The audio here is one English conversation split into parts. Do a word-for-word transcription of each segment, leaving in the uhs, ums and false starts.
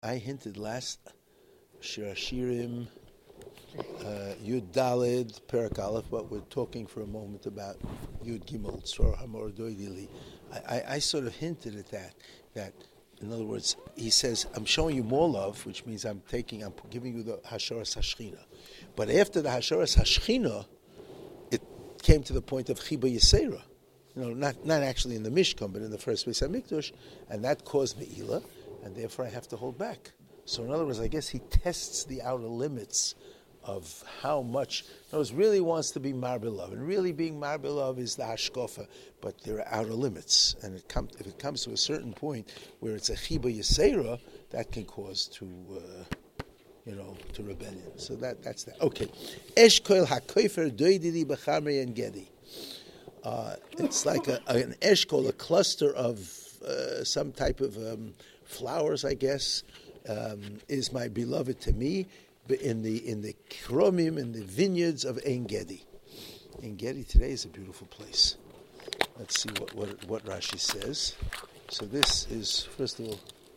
I hinted last Shir Hashirim, uh, Yud Dalid, Perak Aleph, but we're talking for a moment about Yud Gimel, Tzor Hamor Doidili. I, I, I sort of hinted at that, that, in other words, he says, I'm showing you more love, which means I'm taking, I'm giving you the Hasharas Hashchina. But after the Hasharas Hashchina, it came to the point of Chiba Yisera. You know, not, not actually in the Mishkan, but in the first Beis HaMikdash, and that caused Me'ilah, and therefore I have to hold back. So in other words, I guess he tests the outer limits of how much, in other words, really wants to be Marbilov, and really being Marbilov is the Hashkofa, but there are outer limits, and it come, if it comes to a certain point where it's a Chiba Yisera, that can cause to, uh, you know, to rebellion. So that that's that. Okay. Eshkoil HaKoifer Doidili B'chamrei and Gedi. Uh, it's like a, an eshkol, a cluster of uh, some type of um, flowers, I guess, um, is my beloved to me, but in the in the kromim, in the vineyards of Ein Gedi. Ein Gedi today is a beautiful place. Let's see what, what, what Rashi says. So this is, first of all,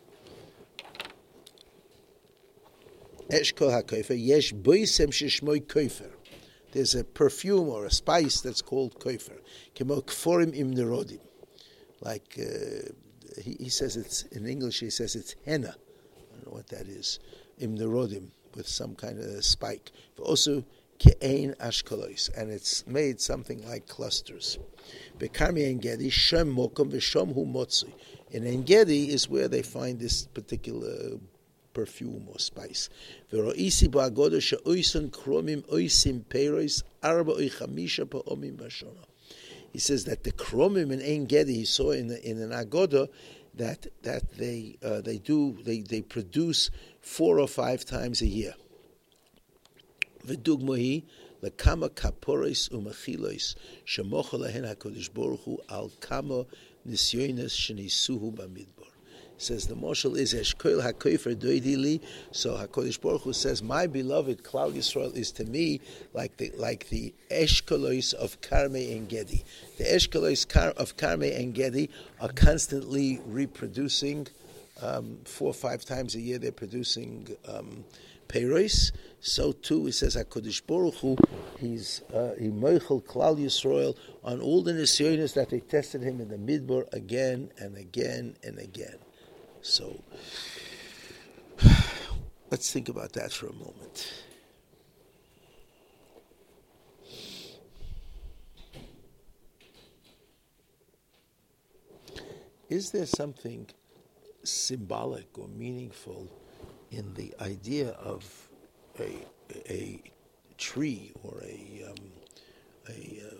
eshkol ha-kofer, yesh boisem sheshmoi kofer. There's a perfume or a spice that's called kofer. Kemo kforim im nerodim. Like, uh, he, he says it's, in English he says it's henna. I don't know what that is. Im nerodim, with some kind of spike. Also, ke'ein ashkolos. And it's made something like clusters. Bekarmi Ein Gedi, shem mokom v'shom hu motzui. In Ein Gedi is where they find this particular perfume or spice. Veroisi ba'agoda she'oison kromim oisim peiros arba oy chamisha pa'omim b'shana. He says that the kromim in Ein Gedi, he saw in the, in an agoda that that they uh, they do they, they produce four or five times a year. V'dugmohi lekama kaporos u'machilos shemocha lahen HaKadosh Baruch Hu al kama nisyonos shenisuhu b'midbar. Says the Moshel is Eshkoil HaKofer Doidili. So HaKadosh Baruch Hu says, my beloved Klal Yisrael is to me like the like the Eshkolos of Karmei Ein Gedi. The Eshkolos of Karmei Ein Gedi are constantly reproducing. Um, four or five times a year they're producing um, peiros. So too, he says HaKadosh Baruch Hu, he's uh, he moichel Klal Yisrael on all the nisyonos that they tested him in the Midbar again and again and again. So, let's think about that for a moment. Is there something symbolic or meaningful in the idea of a a tree or a um, a um,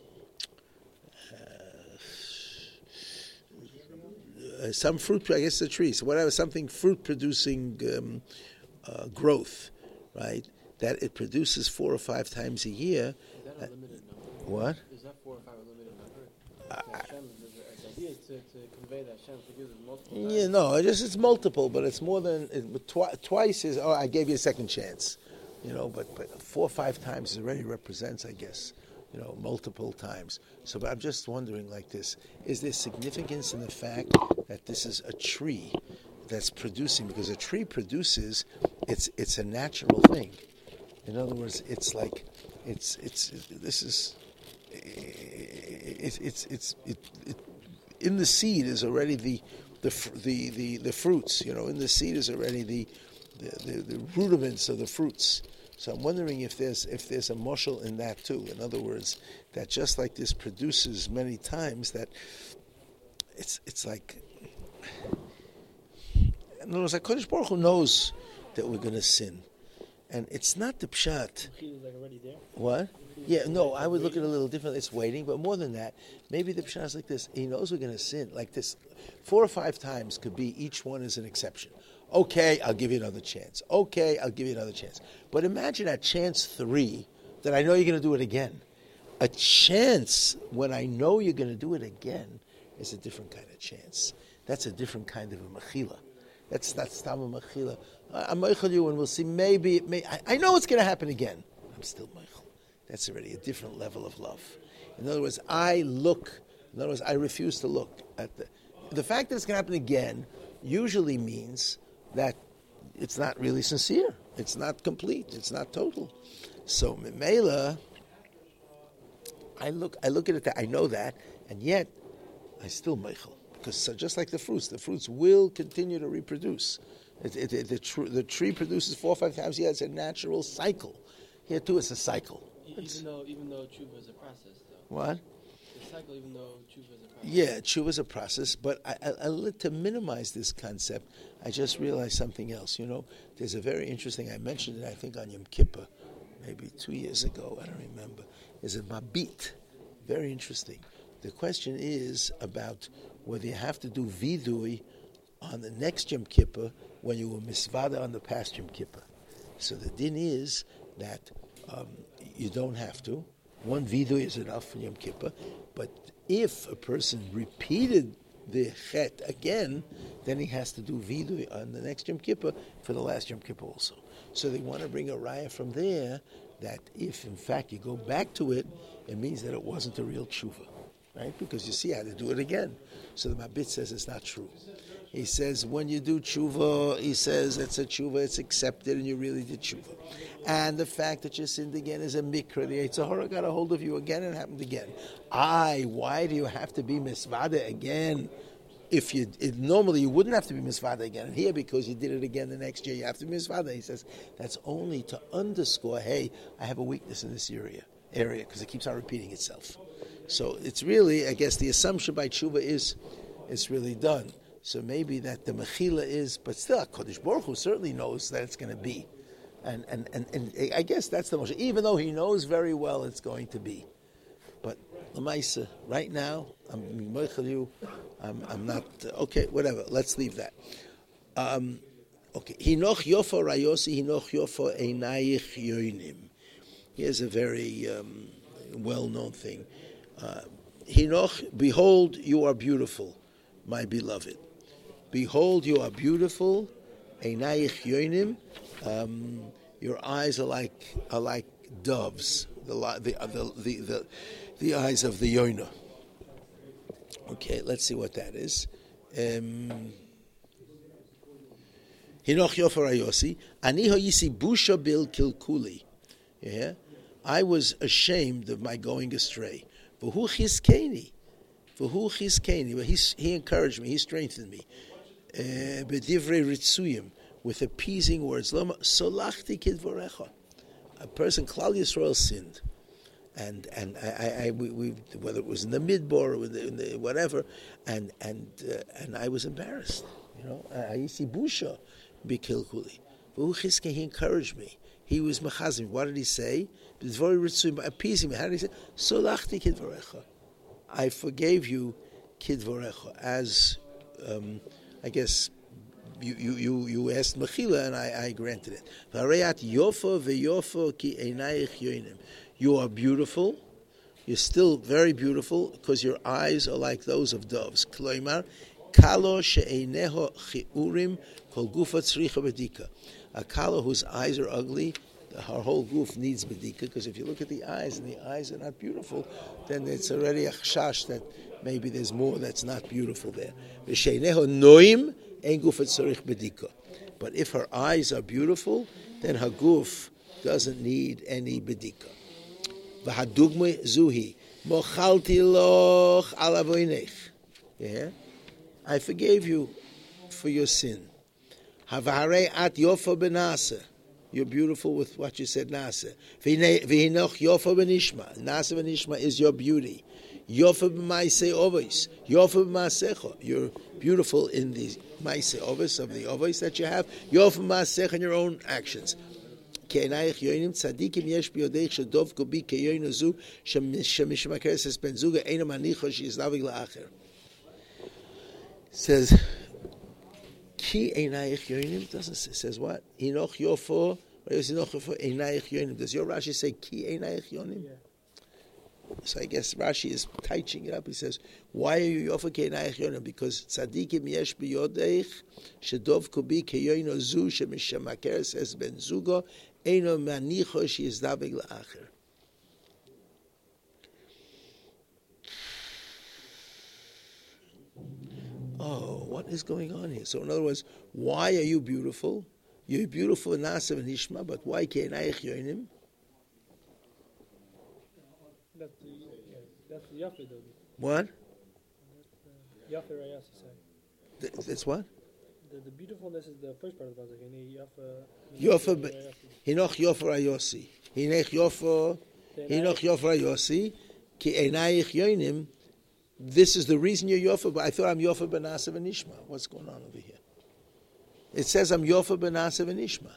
Uh, some fruit, I guess, the tree. So whatever, something fruit-producing um, uh, growth, right? That it produces four or five times a year. Is that a limited number? What? Is that four or five a limited number? Uh, Hashem, the idea is to, to convey that Hashem forgives us multiple times. Yeah, no, it just it's multiple, but it's more than it, twi- twice is. Oh, I gave you a second chance, you know. But but four or five times already represents, I guess, you know, multiple times. So but I'm just wondering like this, is there significance in the fact that this is a tree that's producing, because a tree produces, it's it's a natural thing. In other words, it's like, it's, it's, this is, it's, it's, it's, it, it, in the seed is already the, the, the, the, the fruits, you know, in the seed is already the, the, the, the rudiments of the fruits. So I'm wondering if there's if there's a moshel in that too. In other words, that just like this produces many times, that it's it's like, in other words, HaKadosh Baruch Hu knows that we're going to sin, and it's not the pshat. Like already there? What? Yeah, no, I would look at it a little differently. It's waiting, but more than that, maybe the pshat is like this. He knows we're going to sin, like this. Four or five times could be, each one is an exception. Okay, I'll give you another chance. Okay, I'll give you another chance. But imagine at chance three that I know you're going to do it again. A chance when I know you're going to do it again is a different kind of chance. That's a different kind of a mechila. That's not stam a mechila. I'm meichel you and we'll see, maybe, it may, I, I know it's going to happen again. I'm still meichel. That's already a different level of love. In other words, I look, in other words, I refuse to look at the, the fact that it's going to happen again usually means that it's not really sincere. It's not complete. It's not total. So Mimela, I look, I look at it. That I know that, and yet I still meichel, because so just like the fruits, the fruits will continue to reproduce. It, it, it, the, tr- the tree produces four or five times. Yeah, it's a natural cycle. Here too, it's a cycle. Even It's, though, even though tshuva is a process, though. what? The cycle, even though tshuva is a process. Yeah, tshuva is a process, but I, I, I, to minimize this concept, I just realized something else. You know, there's a very interesting, I mentioned it, I think, on Yom Kippur, maybe two years ago, I don't remember, is a mabit. Very interesting. The question is about whether you have to do vidui on the next Yom Kippur when you were misvada on the past Yom Kippur. So the din is that um, you don't have to. One vidui is enough for Yom Kippur, but if a person repeated the chet again, then he has to do vidui on the next Yom Kippur for the last Yom Kippur also. So they want to bring a raya from there that if in fact you go back to it, it means that it wasn't a real tshuva, right? Because you see how to do it again. So the Mabit says it's not true. He says when you do tshuva, he says it's a tshuva, it's accepted, and you really did tshuva. And the fact that you sinned again is a mikra. The Yetzer Hara got a hold of you again and it happened again. I, why do you have to be misvada again? If you it, normally you wouldn't have to be misvada again, and here because you did it again the next year, you have to be misvada. He says that's only to underscore, hey, I have a weakness in this area, area because it keeps on repeating itself. So it's really, I guess, the assumption by tshuva is it's really done. So maybe that the mechila is, but still, Kodesh Baruch Hu certainly knows that it's going to be, and and, and and I guess that's the most. Even though he knows very well it's going to be, but Lamaisa, right now, I'm meichel you. I'm, I'm not uh, okay. Whatever. Let's leave that. Um, okay. Hinoch yofo rayosi, hinoch yofo einayich yoinim. Here's a very um, well-known thing. Uh, hinoch, behold, you are beautiful, my beloved. Behold, you are beautiful. Einayich yoinim. Um, your eyes are like are like doves. The the the the, the, the eyes of the yoina. Okay, let's see what that is. Hinoch yofer ayosi. Ani hoyisi busha bil kilkuli. Yeah, I was ashamed of my going astray. V'hu chizkeni. V'hu chizkeni. He he encouraged me. He strengthened me. B'divrei ritzuyim, with appeasing words. Lama solachti kidvorecha. A person, Klal Yisrael, sinned. And and I, I, I we, we whether it was in the midbar or in the, in the whatever, and and uh, and I was embarrassed, you know. I see busha bikilkuli, but he encouraged me. He was machazim. What did he say? It's very ritzum, appeasing me. How did he say? Solachti kidvorecha. I forgave you, kidvorecha. As um, I guess you you you, you asked mechila, and I, I granted it. Vareyat yofa veyofa ki einayich yoinim. You are beautiful. You're still very beautiful because your eyes are like those of doves. Kloimar, kalo she'eineho chiurim kol gufa tzricha bedika. A kalo whose eyes are ugly, her whole goof needs bedika, because if you look at the eyes and the eyes are not beautiful, then it's already a chashash that maybe there's more that's not beautiful there. She'eineho noim ein gufa tzrich bedika. But if her eyes are beautiful, then her goof doesn't need any bedika. V'hadugma zuhi mochalti loch alavoinech. Yeah, I forgave you for your sin. Havare at yofa benasa. You're beautiful with what you said, nasa. V'hinoch yofa benishma. Nasa benishma is your beauty. Yofa b'maisei ovis. Yofa b'masecha. You're beautiful in the maisei ovis of the ovis that you have. Yofa b'masecha in your own actions. כעינייך יוינים צדיקים יש ביודעך שדוב קובי כיוינו זו שמשמקרס את בן זוגה אינו מניחו שיזלביג לאחר. Says כי עינייך יוינים doesn't say, says what? הינוך יופו הינוך יופו עינייך יוינים. Does your Rashi say כי עינייך יוינים? So I guess Rashi is touching it up. He says, why are you yofa keinayich yonim? Because tzadikim yesh biyodeich shedov kubi keyoino zu shemishamakeres es ben zugo eino manicho sheyizdabeg la'acher. Oh, what is going on here? So in other words, why are you beautiful? You're beautiful in Nasa and Nishma, but why can't I yoinim? That's the, yeah, that's the Yafa, though. What? Yafa Rayas, you say. Th- that's what? The, the beautifulness is the first part of the pasuk. Hine Yafa. Yofa, hinoch yofa rayosi. Hinech yofa, hinoch yofa rayosi. Ki einayich yoinim. This is the reason you're yofa. But I thought I'm yofa b'nasa v'nishma. What's going on over here? It says I'm yofa b'nasa v'nishma.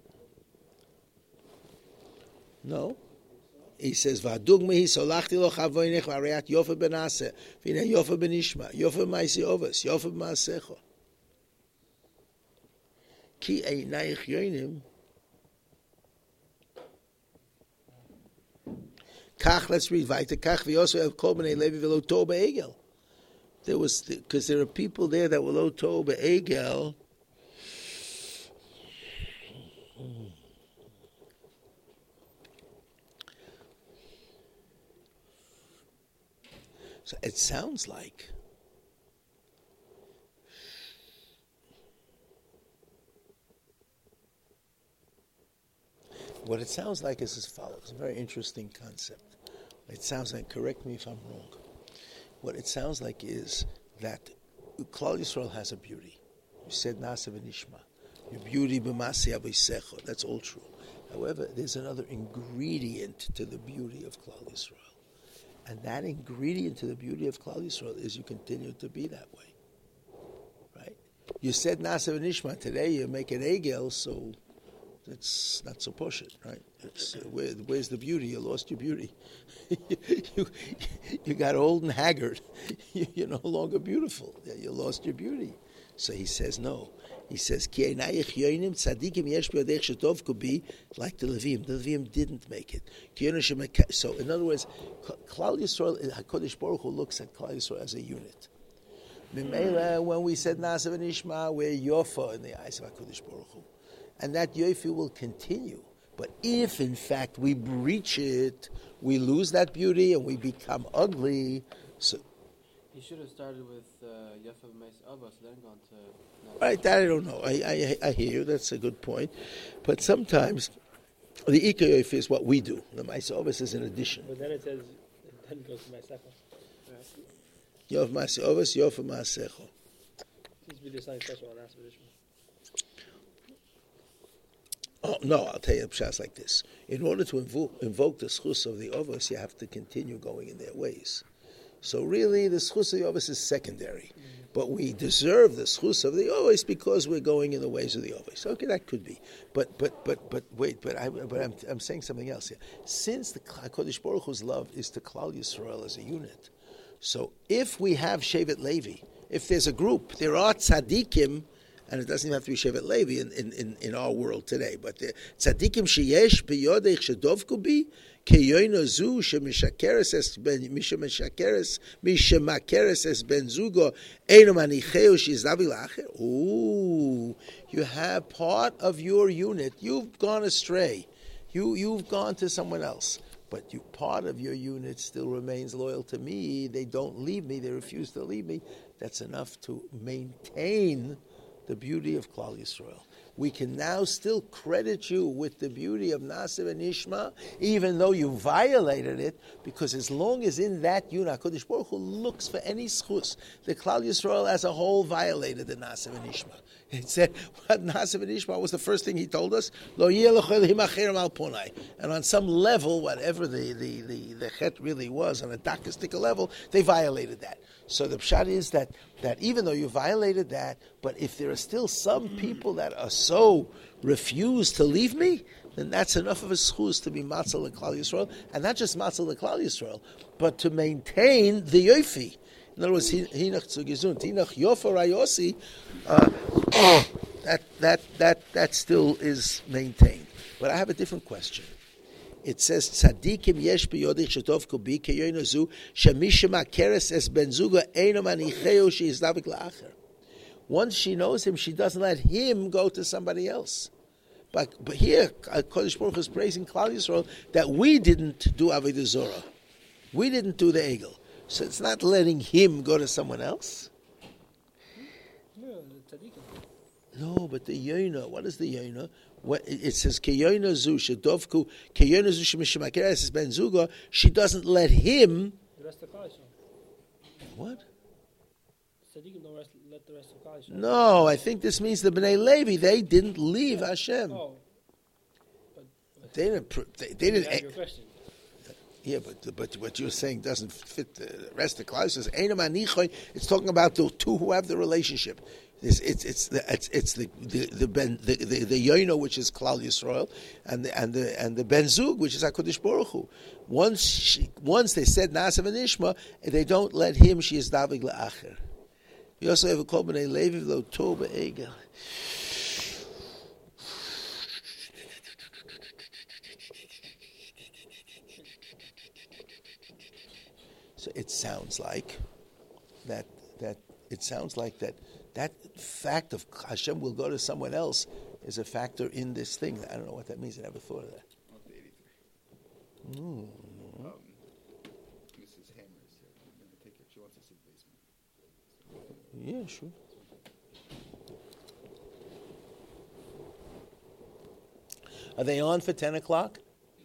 No. He says v'adugma hi solachti lo chavoinech v'areat yofa b'nasa v'ine yofa b'nishma yofa b'maisi ovas yofa b'maasecho. Ki einayich yoinim. Kach, let's read weiter. Kach v'yosu el kol b'nei Levi v'lo to be'egel. There was, because there are people there that were lo to be'egel. So it sounds like what it sounds like is as follows. A very interesting concept. It sounds like, correct me if I'm wrong. What it sounds like is that Klal Yisrael has a beauty. You said Nasa v'nishma. Your beauty b'masi avisecho. That's all true. However, there's another ingredient to the beauty of Klal Yisrael. And that ingredient to the beauty of Klal Yisrael is you continue to be that way. Right? You said Nasa v'nishma. Today you make an egel, so it's not so push it, right? It's, uh, where, where's the beauty? You lost your beauty. you, you got old and haggard. You, you're no longer beautiful. You lost your beauty. So he says no. He says, Ki einayich yoinim tzadikim yesh b'yodech shetov kubi, like the Levim. The Levim didn't make it. So in other words, Klal Yisrael, HaKadosh Baruch Hu looks at Klal Yisrael as a unit. Mimela, when we said Nasa v'nishma, we're yofa in the eyes of HaKadosh Baruch Hu. And that yofi will continue. But if, in fact, we breach it, we lose that beauty and we become ugly. So, he should have started with Yafa B'Meis Abbas, then gone to... Right, that I don't know. I, I I hear you. That's a good point. But sometimes the Ika yofi is what we do. The Meis Abbas is an addition. But then it says, then it goes to Meisecho. Yof Meis Abbas, Yof Maasecho. Seems to be the same special on Nasa v'nishma. Oh, no, I'll tell you the pshat like this. In order to invoke, invoke the schus of the Ovos, you have to continue going in their ways. So really, the schus of the Ovos is secondary. Mm-hmm. But we deserve the schus of the Ovos because we're going in the ways of the Ovos. Okay, that could be. But but but but wait, but, I, but I'm, I'm saying something else here. Since the HaKadosh Baruch Hu's love is to Klal Yisrael as a unit, so if we have Shevet Levi, if there's a group, there are tzaddikim, and it doesn't even have to be Shevet Levi in, in, in, in our world today. But the tzaddikim sheyesh b'yodech shedovku bi keyoino zu shemishakeres es ben mishemishakeres mishemakeres es ben zugo eino manicheu shizavi lacher. Ooh, you have part of your unit. You've gone astray. You you've gone to someone else. But you, part of your unit still remains loyal to me. They don't leave me. They refuse to leave me. That's enough to maintain the beauty of Klal Yisrael. We can now still credit you with the beauty of Nasa and Ishma, even though you violated it, because as long as in that unit, HaKadosh Baruch Hu looks for any schus. The Klal Yisrael as a whole violated the Nasa and Ishma. It said, what Nasa and Ishma was the first thing he told us? Lo al ponai. And on some level, whatever the, the, the, the chet really was, on a dakistic level, they violated that. So the pshat is that, that even though you violated that, but if there are still some people that are so refused to leave me, then that's enough of a schus to be matzah l'Klal Yisrael, and not just matzah l'Klal Yisrael, but to maintain the yofi. In other words, hinach zu gesund, hinach yofa rayosi, that that that that still is maintained. But I have a different question. It says tzadikim yesh biyodich shetov kubi keyoino zu shemishma keres es ben zuga eino manicheu sheizlavik la'acher. Once she knows him, she doesn't let him go to somebody else. But but here, Kodesh Baruch Hu is praising Klal Yisrael that we didn't do Avodah Zorah, we didn't do the Egel, so it's not letting him go to someone else. No, tzadikim. No, but the yoina. What is the yoina? What it says? Keyoina zu shedovku. Keyoina zu shemishmakeres ben zuga. She doesn't let him. The rest of the college. What? Tzaddikim don't rest, let the rest of the college. No, I think this means the Bnei Levi. They didn't leave Hashem. Oh. But, but They didn't. pr- They, they didn't. That's your question. Yeah, but but what you're saying doesn't fit the rest of the clause. It says, "Einam anichoy." It's talking about the two who have the relationship. It's it's it's the it's, it's the the the ben the the, the yoino, which is Klal Yisrael, and the and the and the Ben Zug, which is Hakadosh Baruch Hu. Once she, once they said Naasav and Ishma, they don't let him. She is davig la'acher. You also have a kol b'nei Levi lo tov be'egel. So it sounds like that that it sounds like that that fact of Hashem will go to someone else is a factor in this thing. I don't know what that means. I never thought of that. Mm. Um, Missus Hammer is here. I'm going to take her. She wants to see the basement. Yeah, sure. Are they on for ten o'clock?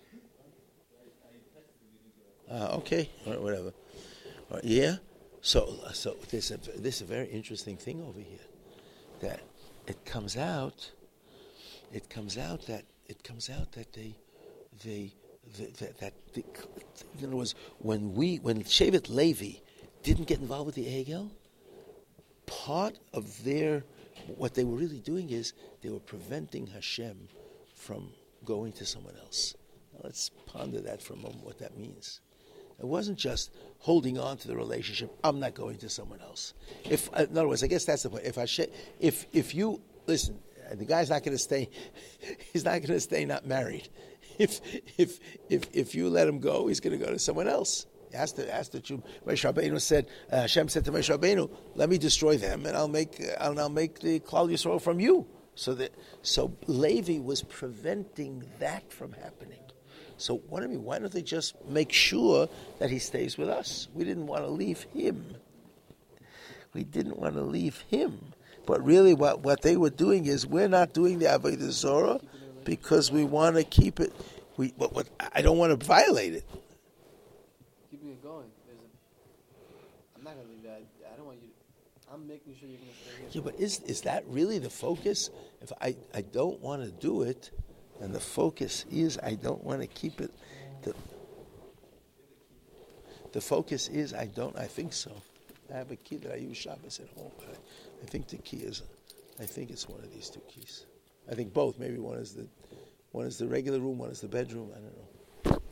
Uh, okay, all right, whatever. All right, yeah. So, so there's a this is a very interesting thing over here. That it comes out. It comes out that it comes out that they, they, they that, that the, in other words, when we when Shevet Levi didn't get involved with the Egel, part of their what they were really doing is they were preventing Hashem from going to someone else. Now let's ponder that for a moment. What that means. It wasn't just holding on to the relationship. I'm not going to someone else. If, in other words, I guess that's the point. If I, sh- if if you listen, the guy's not going to stay. He's not going to stay not married. If if if if you let him go, he's going to go to someone else. Ask the ask the Jew. Moshe Rabbeinu said, uh, Hashem said to Moshe Rabbeinu, "Let me destroy them, and I'll make uh, and I'll make the Klal Yisrael from you." So that so Levi was preventing that from happening. So what do you mean? Why don't they just make sure that he stays with us? We didn't want to leave him. We didn't want to leave him. But really what, what they were doing is we're not doing the Avodah Zorah because we want to keep it. We what, what I don't want to violate it. Keeping it going. There's a, I'm not going to leave that. I don't want you to, I'm making sure you're going to stay here. Yeah, but is is that really the focus? If I, I don't want to do it, and the focus is I don't want to keep it. The, the focus is I don't. I think so. I have a key that I use Shabbos at home. But I, I think the key is. I think it's one of these two keys. I think both. Maybe one is the, one is the regular room. One is the bedroom. I don't know.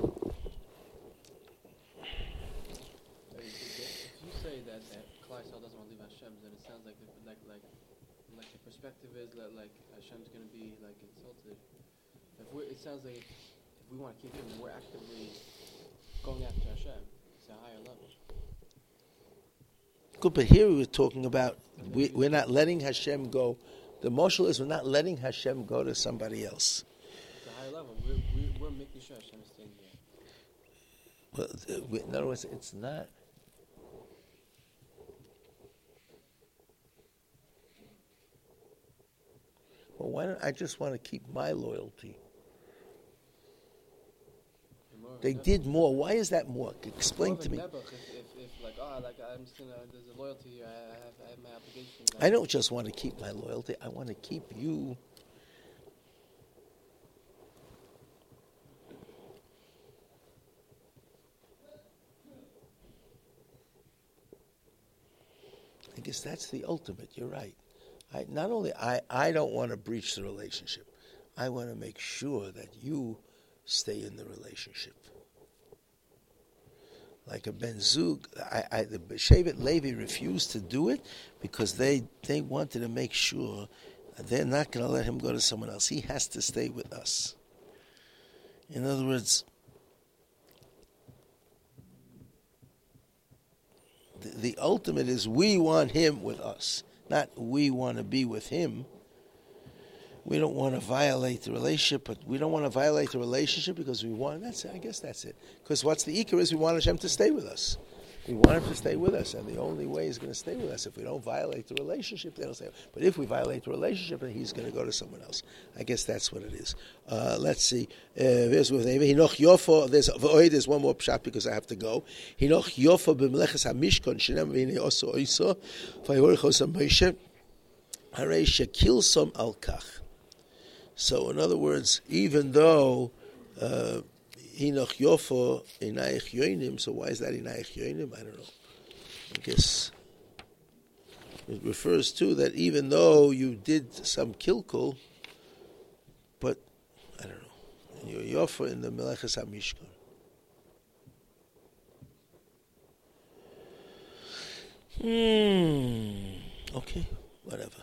If you say that that Klal Yisrael doesn't want to leave Hashem, then it sounds like the, like like like the perspective is that like Hashem's going to be like insulted. If we're, it sounds like if, if we want to keep him, we're actively going after Hashem. It's a higher level. Good, but here we were talking about we, we're not letting Hashem go. The moshel is we're not letting Hashem go to somebody else. It's a higher level. We're, we're, we're making sure Hashem is staying here. Well, uh, we- in other words, it's not. Well, why don't I just want to keep my loyalty? More of They a did more. Why is that more? Explain more of to a me. nebuch. If, if, if like oh like I'm still uh, there's a loyalty here. I, I have I have my obligation. Like, I don't just want to keep my loyalty. I want to keep you. I guess that's the ultimate. You're right. I, not only I, I don't want to breach the relationship. I want to make sure that you stay in the relationship. Like a Ben Zug, I, I, the Shevet Levi refused to do it because they, they wanted to make sure they're not going to let him go to someone else. He has to stay with us. In other words, the, the ultimate is we want him with us, not we want to be with him. We don't want to violate the relationship, but we don't want to violate the relationship because we want, that's it, I guess that's it. Because what's the ikar is we want Hashem to stay with us. We want him to stay with us, and the only way he's going to stay with us if we don't violate the relationship. They don't stay. But if we violate the relationship, then he's going to go to someone else. I guess that's what it is. Uh, let's see. There's Hinoch Yofo. There's there's one more pshat because I have to go. Hinoch Yofo b'meleches hamishkon shenem v'inei oso oiso v'yorich Moshe harei shekilsom al kach. So in other words, even though uh, Hinoch Yofo Inayich Yoinim. So why is that Inayich Yoinim? I don't know. I guess it refers to that even though you did some kilkul, but I don't know. You're Yofo in the Meleches HaMishkan. Hmm. Okay. Whatever.